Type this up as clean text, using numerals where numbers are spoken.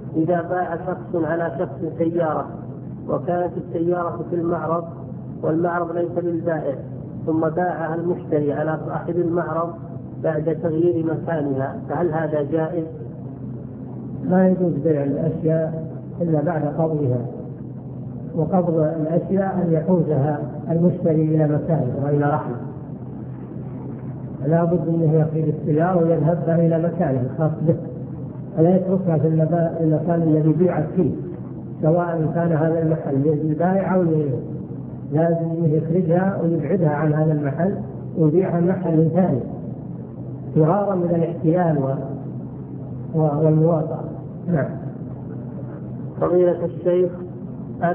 إذا باع شخص على شخص سيارة وكانت السيارة في المعرض والمعرض ليس للبائع، ثم باعها المشتري على صاحب المعرض بعد تغيير مكانها، فهل هذا جائز؟ لا يجوز بيع الأشياء إلا بعد قبضها، وقبض الأشياء أن يحوزها المشتري إلى مكانه وإلى رحمه، لا بد أنه يأخذ السيارة ويذهب بها إلى مكانه الخاص به، ولا يتركها في المكان الذي بيعت فيه، سواء كان هذا المحل للبائع أو لغيره، لازم يخرجها ويبعدها عن هذا المحل ويبيعها محل ثاني فرارا من الاحتيال والمواطنة. نعم. فضيلة الشيخ،